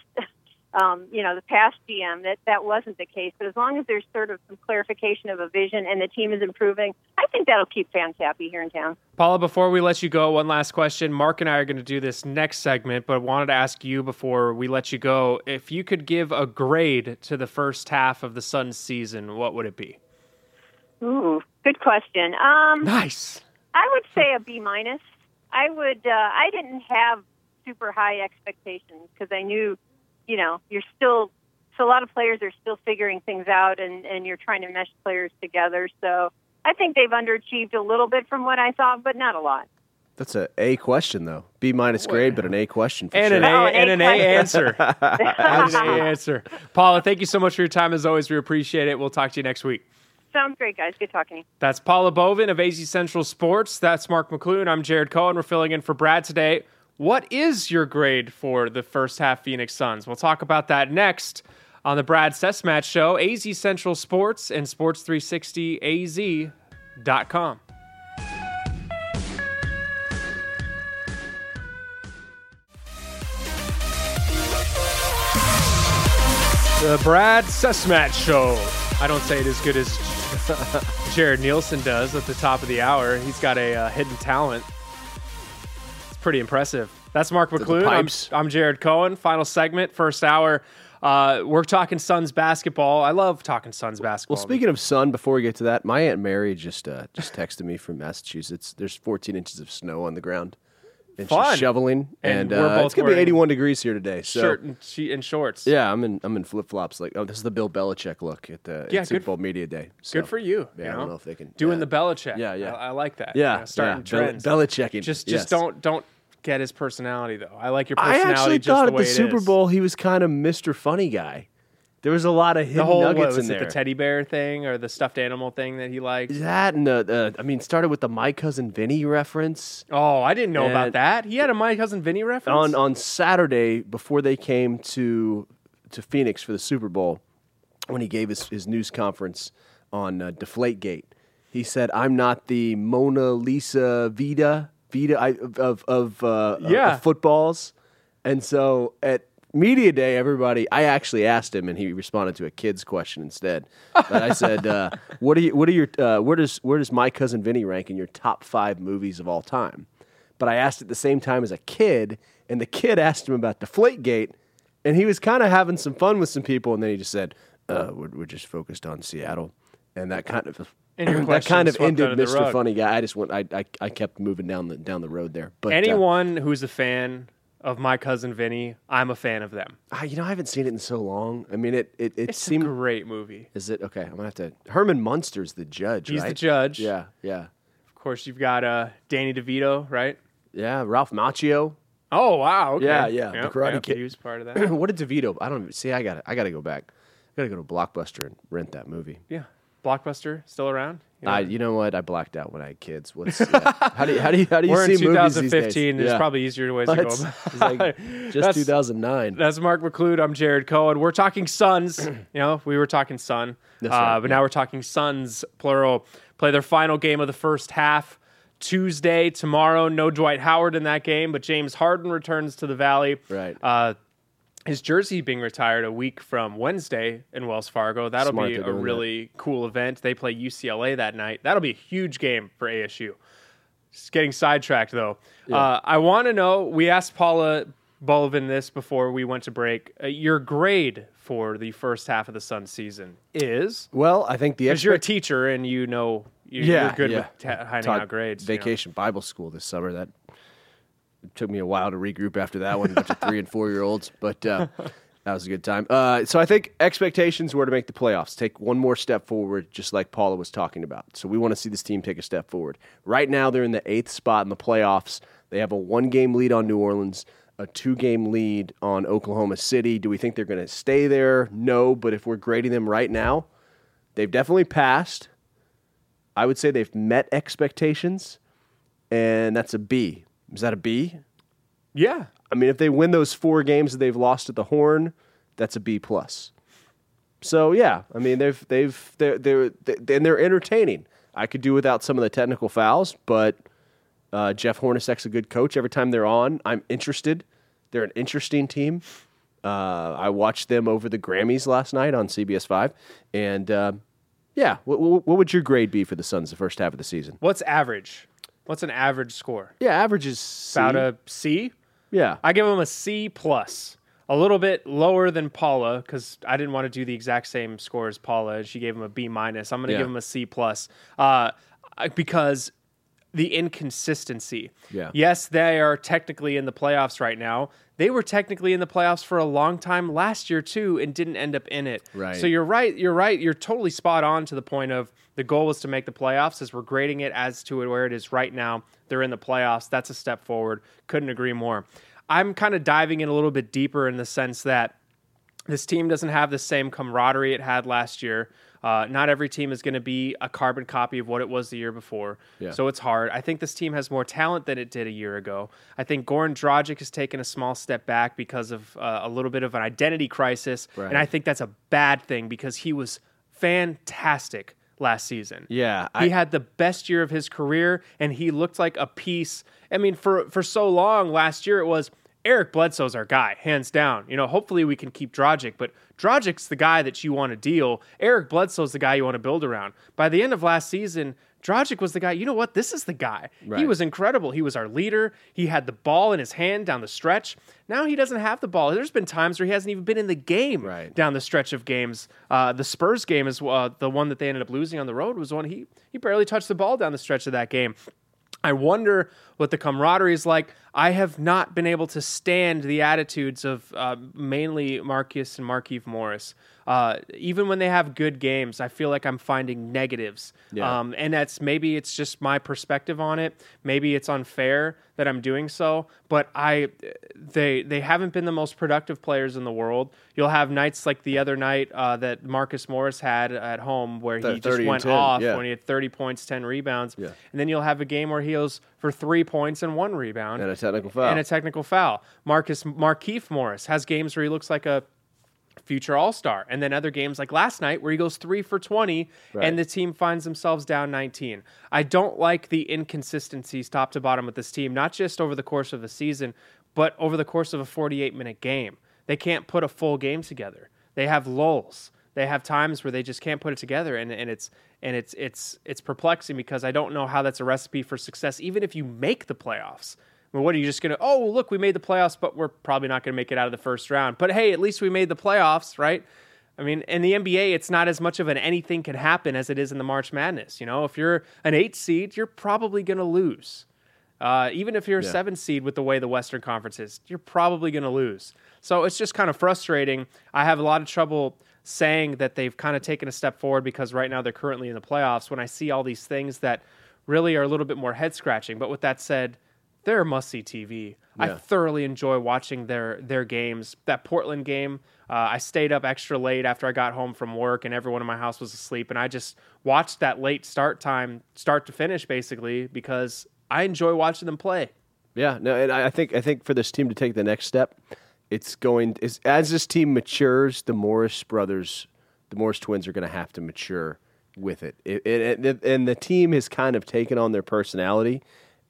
um, you know, the past G M, that that wasn't the case. But as long as there's sort of some clarification of a vision and the team is improving, I think that'll keep fans happy here in town.
Paula, before we let you go, one last question. Mark and I are going to do this next segment, but I wanted to ask you before we let you go, if you could give a grade to the first half of the Suns season, what would it be?
Ooh, good question. Um,
nice.
I would say a B minus. I would. Uh, I didn't have super high expectations because I knew, you know, you're still. So a lot of players are still figuring things out, and, and you're trying to mesh players together. So I think they've underachieved a little bit from what I thought, but not a lot.
That's a A question, though. B minus grade, but an A question for
and
sure.
An a,
oh,
an
and
A
an A
answer. and an A answer. Paula, thank you so much for your time as always. We appreciate it. We'll talk to you next week.
Sounds great, guys. Good talking to you.
That's Paula Bovin of A Z Central Sports. That's Mark McClune. I'm Jared Cohen. We're filling in for Brad today. What is your grade for the first half Phoenix Suns? We'll talk about that next on the Brad Sesmatch Show. A Z Central Sports and Sports three sixty A Z dot com. The Brad Sesmatch Show. I don't say it as good as Jared Nielsen does at the top of the hour. He's got a uh, hidden talent. It's pretty impressive. That's Mark McClune. I'm, I'm Jared Cohen. Final segment, first hour. Uh, we're talking Suns basketball. I love talking Suns basketball.
Well, speaking of sun, before we get to that, my Aunt Mary just uh, just texted me from Massachusetts. There's fourteen inches of snow on the ground. And
Fun.
she's shoveling,
And
and,
we're
uh,
both
it's gonna be
wearing
eighty-one degrees here today. So
Shirt and, she- and shorts.
yeah, I'm in I'm in flip flops. Like, oh, this is the Bill Belichick look at the at
Yeah,
Super
good-
Bowl media day. So,
Good for you.
Yeah,
you
I
know?
don't know if they can
Doing
yeah.
the Belichick.
Yeah, yeah.
I, I like that.
Yeah,
You know, starting
yeah.
trends.
Bel- Belichicking.
Just, just
yes.
don't, don't get his personality though. I like your
I
personality.
actually
just
thought
the
at
way
the
it
Super
is.
Bowl he was kind of Mister Funny Guy. There was a lot of
The
hidden
whole what,
nuggets
was
in
it
there.
the teddy bear thing or the stuffed animal thing that he liked?
That and the, the I mean, started with the My Cousin Vinny reference.
Oh, I didn't know about
And-
that. He had a My Cousin Vinny reference.
on on Saturday before they came to to Phoenix for the Super Bowl, when he gave his, his news conference on uh, Deflategate, he said, "I'm not the Mona Lisa Vita Vita I, of of of, uh,
Yeah.
of footballs," and so at media day, everybody. I actually asked him, and he responded to a kid's question instead. But I said, uh, "What are you? What are your? Uh, where does where does My Cousin Vinny rank in your top five movies of all time?" But I asked at the same time as a kid, and the kid asked him about Deflategate, and he was kind of having some fun with some people, and then he just said, uh, we're, "We're just focused on Seattle," and that kind of
And your
that
question
kind of
swept
ended
under the
Mister
rug.
Funny Guy. I just went. I, I I kept moving down the down the road there. But uh,
Anyone who's a fan of My Cousin Vinny, I'm a fan of them.
uh, you know, I haven't seen it in so long. I mean, it it, it
It's
seemed.
a great movie.
Is it okay? I'm gonna have to. Herman Munster's the judge.
He's
right?
the judge.
Yeah, yeah,
Of course, you've got uh, Danny DeVito, right?
yeah. Ralph Macchio.
Oh wow. Okay.
Yeah, yeah, the
Yep,
Karate
yep,
Kid.
He was part of that.
What did DeVito? I don't even- see. I got. to I got to go back. I got to go to Blockbuster and rent that movie.
Yeah. Blockbuster still around? You know?
I, you know what? I blacked out when I had kids. What's yeah. how do you how do you how do you
We're
see
in
movies these
twenty
days?
fifteen. There's
Yeah.
probably easier ways to
What?
go.
It's like just
That's-
two thousand nine.
That's Mark McClune. I'm Jared Cohen. We're talking Suns. You know, we were talking Sun,
That's
uh,
right,
but
yeah.
now we're talking Suns, plural. Play their final game of the first half Tuesday, tomorrow. No Dwight Howard in that game, but James Harden returns to the Valley.
Right.
Uh, his jersey being retired a week from Wednesday in Wells Fargo. That'll
Smart
be
they're
a
doing
really cool event. They play U C L A that night. That'll be a huge game for A S U. Just getting sidetracked, though. Uh, I want to know, we asked Paula Bolivan this before we went to break. Uh, your grade for the first half of the Suns season is?
Well, I think the
Because you're a
expect-
teacher and you know you're,
yeah,
you're good
yeah.
with ta- hiding
Taught
out grades. you know.
Vacation Bible school this summer. That it took me a while to regroup after that one. A bunch of three and four year olds, but uh, that was a good time. Uh, so I think expectations were to make the playoffs, take one more step forward, just like Paula was talking about. So we want to see this team take a step forward. Right now, they're in the eighth spot in the playoffs. They have a one game lead on New Orleans, a two game lead on Oklahoma City. Do we think they're going to stay there? No, but if we're grading them right now, they've definitely passed. I would say they've met expectations, and that's a B. Is that a B?
Yeah.
I mean, if they win those four games that they've lost at the Horn, that's a B plus. So yeah, I mean they've they've they're they're they, and they're entertaining. I could do without some of the technical fouls, but uh, Jeff Hornacek's a good coach. Every time they're on, I'm interested. They're an interesting team. Uh, I watched them over the Grammys last night on C B S five, and uh, yeah, what, what, what would your grade be for the Suns the first half of the season?
What's average? What's an average score?
Yeah, average is C.
About a C?
yeah.
I give them a C plus. A little bit lower than Paula because I didn't want to do the exact same score as Paula, and she gave him a B minus. I'm going to
Yeah.
give him a C plus uh, because the inconsistency.
Yeah.
Yes, they are technically in the playoffs right now. They were technically in the playoffs for a long time last year too, and didn't end up in it.
Right.
So you're right. You're right. You're totally spot on to the point of the goal was to make the playoffs. As we're grading it as to where it is right now, they're in the playoffs. That's a step forward. Couldn't agree more. I'm kind of diving in a little bit deeper in the sense that this team doesn't have the same camaraderie it had last year. Uh, not every team is going to be a carbon copy of what it was the year before.
Yeah.
So it's hard. I think this team has more talent than it did a year ago. I think Goran Dragic has taken a small step back because of uh, a little bit of an identity crisis.
Right.
And I think that's a bad thing because he was fantastic last season.
Yeah.
He
I,
had the best year of his career, and he looked like a piece. I mean, for, for so long last year, it was Eric Bledsoe's our guy, hands down. You know, hopefully we can keep Dragic, but Dragic's the guy that you want to deal. Eric Bledsoe's the guy you want to build around. By the end of last season, Dragic was the guy. You know what? This is the guy.
Right.
He was incredible. He was our leader. He had the ball in his hand down the stretch. Now he doesn't have the ball. There's been times where he hasn't even been in the game
right.
down the stretch of games. Uh, the Spurs game is uh, the one that they ended up losing on the road was one he he barely touched the ball down the stretch of that game. I wonder what the camaraderie is like. I have not been able to stand the attitudes of uh, mainly Marcus and Markieff Morris. Uh, even when they have good games, I feel like I'm finding negatives.
Yeah.
Um, and that's maybe it's just my perspective on it. Maybe it's unfair that I'm doing so, but I they they haven't been the most productive players in the world. You'll have nights like the other night uh, that Marcus Morris had at home where he just went off
yeah.
when he had thirty points, ten rebounds.
Yeah.
And then you'll have a game where he goes for three points and one rebound.
And a technical foul.
And a technical foul. Marcus Markieff Morris has games where he looks like a future all-star, and then other games like last night where he goes three for twenty
right.
and the team finds themselves down nineteen. I don't like the inconsistencies top to bottom with this team, not just over the course of the season, but over the course of a forty-eight minute game. They can't put a full game together. They have lulls. They have times where they just can't put it together, and, and it's and it's it's it's perplexing because I don't know how that's a recipe for success, even if you make the playoffs. I mean, what are you just going to, oh, look, we made the playoffs, but we're probably not going to make it out of the first round. But hey, at least we made the playoffs, right? I mean, in the N B A, it's not as much of an anything can happen as it is in the March Madness. You know, if you're an eight seed, you're probably going to lose. Uh, even if you're a
yeah.
seven seed with the way the Western Conference is, you're probably going to lose. So it's just kind of frustrating. I have a lot of trouble saying that they've kind of taken a step forward because right now they're currently in the playoffs when I see all these things that really are a little bit more head-scratching. But with that said, they're must-see T V.
Yeah.
I thoroughly enjoy watching their their games. That Portland game, uh, I stayed up extra late after I got home from work, and everyone in my house was asleep, and I just watched that late start time, start to finish, basically, because I enjoy watching them play.
Yeah, no, and I think I think for this team to take the next step, it's going it's, as this team matures, the Morris brothers, the Morris twins are going to have to mature with it. It, it, it. And the team has kind of taken on their personality.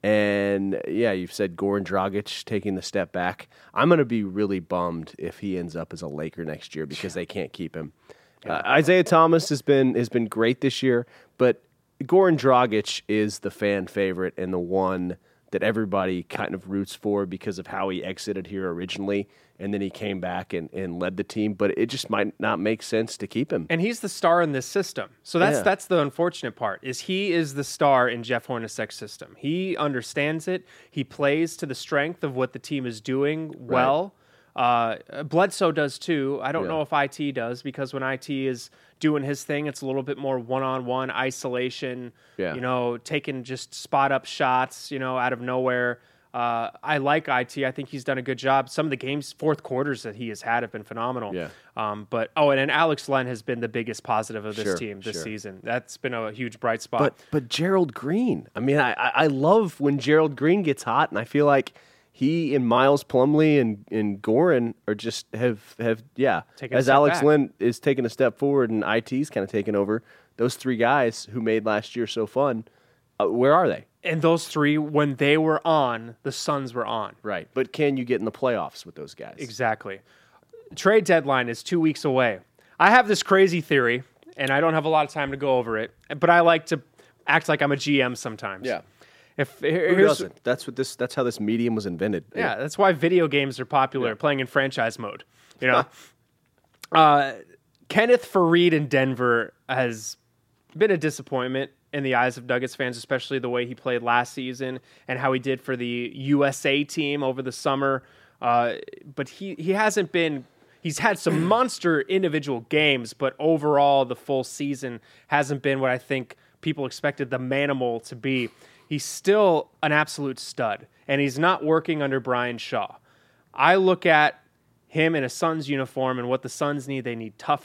And, yeah, you've said Goran Dragic taking the step back. I'm going to be really bummed if he ends up as a Laker next year because they can't keep him. Yeah. Uh, Isaiah Thomas has been has been great this year, but Goran Dragic is the fan favorite and the one that everybody kind of roots for because of how he exited here originally, and then he came back and, and led the team. But it just might not make sense to keep him.
And he's the star in this system. So that's
Yeah.
that's the unfortunate part, is he is the star in Jeff Hornacek's system. He understands it. He plays to the strength of what the team is doing well. Uh, Bledsoe does too. I don't
Yeah.
know if I T does, because when I T is doing his thing, it's a little bit more one-on-one isolation,
Yeah.
you know, taking just spot-up shots, you know, out of nowhere. Uh, I like I T. I think he's done a good job. Some of the games, fourth quarters that he has had have been phenomenal.
Yeah.
Um, but, oh, and, and Alex Len has been the biggest positive of this
Sure,
team this
sure.
season. That's been a huge bright spot.
But but Gerald Green. I mean, I, I I love when Gerald Green gets hot, and I feel like he and Miles Plumlee and, and Goran are just have, have yeah.
Taken a
As
step
Alex
back.
Len is taking a step forward and I T's kind of taking over, those three guys who made last year so fun, uh, where are they?
and those three, when they were on, the Suns were on.
Right. But can you get in the playoffs with those guys?
Exactly. Trade deadline is two weeks away. I have this crazy theory, and I don't have a lot of time to go over it, but I like to act like I'm a G M sometimes.
Yeah.
If
Who
here's,
doesn't? That's what this. That's how this medium was invented.
Yeah, that's why video games are popular,
Yeah.
playing in franchise mode. You know, uh, Kenneth Faried in Denver has been a disappointment in the eyes of Nuggets fans, especially the way he played last season and how he did for the U S A team over the summer. Uh, but he, he hasn't been. He's had some monster individual games, but overall, the full season hasn't been what I think people expected the Manimal to be. He's still an absolute stud, and he's not working under Brian Shaw. I look at him in a Suns uniform and what the Suns need. They need toughness.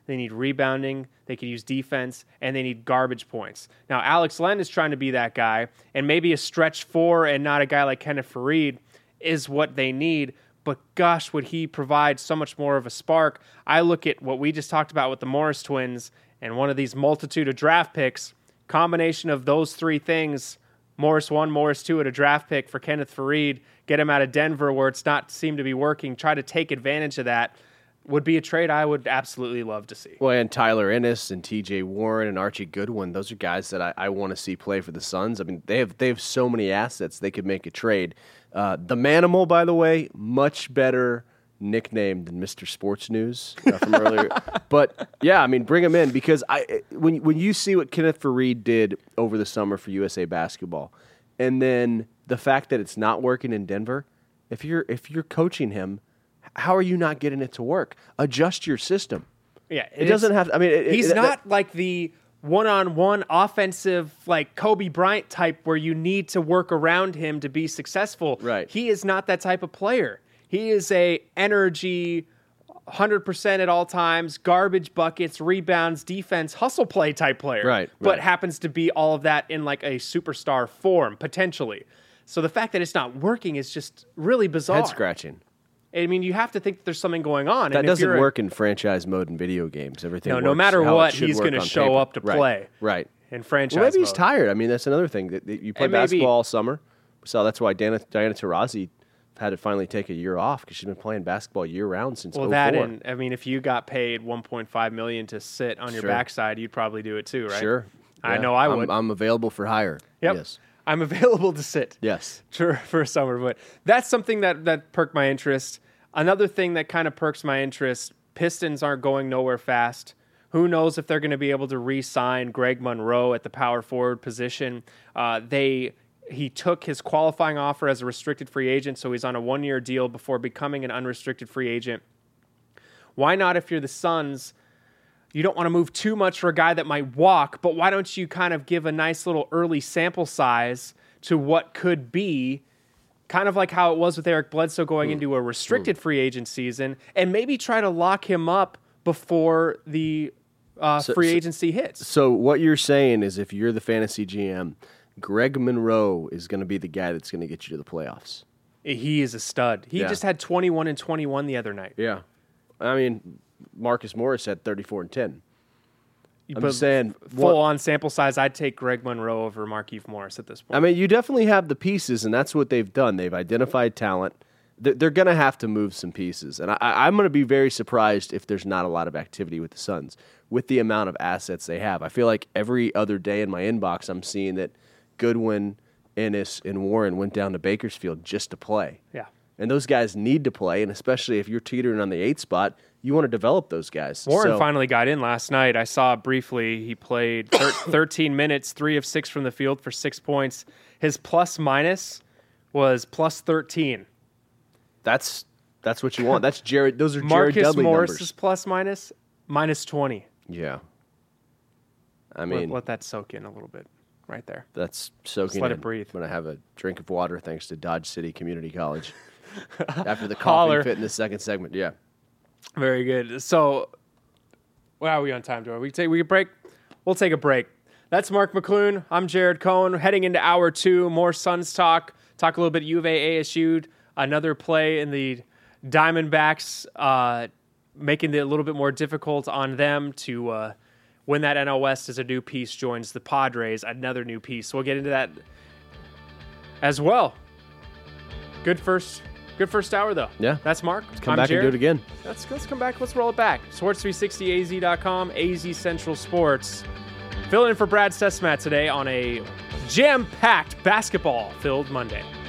they need rebounding, they could use defense, and they need garbage points. Now, Alex Len is trying to be that guy, and maybe a stretch four and not a guy like Kenneth Faried is what they need, but gosh, would he provide so much more of a spark. I look at what we just talked about with the Morris twins and one of these multitude of draft picks, combination of those three things, Morris one, Morris two at a draft pick for Kenneth Faried, get him out of Denver where it's not seem to be working, try to take advantage of that, would be a trade I would absolutely love to see.
Well, and Tyler Ennis and T J Warren and Archie Goodwin, those are guys that I, I want to see play for the Suns. I mean, they have they have so many assets they could make a trade. Uh, the Manimal, by the way, much better nickname than Mister Sports News uh, from earlier. But yeah, I mean, bring him in because I when when you see what Kenneth Faried did over the summer for U S A Basketball, and then the fact that it's not working in Denver, if you're if you're coaching him, how are you not getting it to work? Adjust your system.
Yeah,
it doesn't have. I mean, it,
he's
it,
not
that,
like the one-on-one offensive like Kobe Bryant type where you need to work around him to be successful.
Right.
He is not that type of player. He is a energy, one hundred percent at all times, garbage buckets, rebounds, defense, hustle play type player.
Right,
But
right.
happens to be all of that in like a superstar form, potentially. So the fact that it's not working is just really bizarre.
head scratching.
I mean, you have to think that there's something going on.
That
and if
doesn't
you're a-
work in franchise mode in video games. Everything
No,
works
no matter
how it
what,
should
he's
work
going to
on
show
paper.
up to
Right,
play.
Right.
In franchise
Well, maybe he's
mode.
tired. I mean, that's another thing. That that you play
And maybe-
basketball all summer. So that's why Diana, Diana Taurasi had to finally take a year off because she's been playing basketball year round since
Well,
oh four.
that and I mean, if you got paid one point five million dollars to sit on your
Sure.
backside, you'd probably do it too, right?
Sure.
I
Yeah.
know I
I'm-
would.
I'm available for hire.
Yep.
Yes.
I'm available to sit.
Yes.
For, for a summer, but that's something that that perked my interest. Another thing that kind of perks my interest: Pistons aren't going nowhere fast. Who knows if they're going to be able to re-sign Greg Monroe at the power forward position? Uh, they he took his qualifying offer as a restricted free agent, so he's on a one-year deal before becoming an unrestricted free agent. Why not, if you're the Suns, you don't want to move too much for a guy that might walk, but why don't you kind of give a nice little early sample size to what could be, kind of like how it was with Eric Bledsoe going into a restricted free agent season, and maybe try to lock him up before the uh,
So-
free
so-
agency hits.
So what you're saying is, if you're the fantasy G M, Greg Monroe is going to be the guy that's going to get you to the playoffs.
He is a stud. He
Yeah.
just had twenty-one and twenty-one the other night.
Yeah. I mean, Marcus Morris had thirty-four and ten. I'm
But
just saying,
full
what-
on sample size, I'd take Greg Monroe over Markieff Morris at this point.
I mean, you definitely have the pieces, and that's what they've done. They've identified talent. They're, they're going to have to move some pieces, and I, I'm going to be very surprised if there's not a lot of activity with the Suns with the amount of assets they have. I feel like every other day in my inbox, I'm seeing that Goodwin, Ennis, and Warren went down to Bakersfield just to play.
Yeah.
And those guys need to play, and especially if you're teetering on the eight spot, you want to develop those guys.
Warren
So-
finally got in last night. I saw briefly he played thir- thirteen minutes, three of six from the field for six points. His plus minus was plus thirteen.
That's that's what you want. That's Jared. Those are Jared
Marcus
Dudley
Morris's
numbers.
plus minus minus twenty.
Yeah. I
Let,
mean,
let that soak in a little bit, right there.
that's soaking
let
in.
it breathe.
I'm going to have a drink of water thanks to Dodge City Community College after the
Holler.
coughing fit in the second segment. Yeah.
Very good. So, wow, are we on time, Joe? We take we can break. We'll take a break. That's Mark McClune. I'm Jared Cohen. Heading into hour two, more Suns talk. Talk a little bit U of A A S U. Another play in the Diamondbacks, uh, making it a little bit more difficult on them to uh, win that N L West as a new piece joins the Padres. Another new piece. So we'll get into that as well. Good first. Good first hour, though.
Yeah.
That's Mark.
Come
I'm
back
Jared.
and do it again.
Let's, let's come back. Let's roll it back. Sports three sixty A Z dot com, A Z Central Sports. Filling in for Brad Sesmat today on a jam-packed basketball-filled Monday.